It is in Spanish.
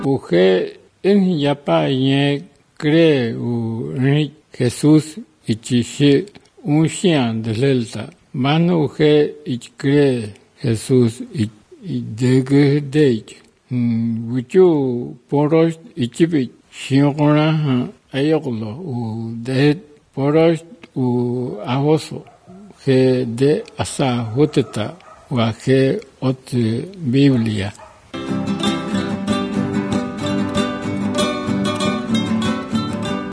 Uje en yapa ye cree Jesús ichishi un xian de delta. Mano uje ich cree Jesús y dege dej. Wuchu poros ichibi shiongona ayoglo u de poros u ahoso que de asa hoteta wa que ot Biblia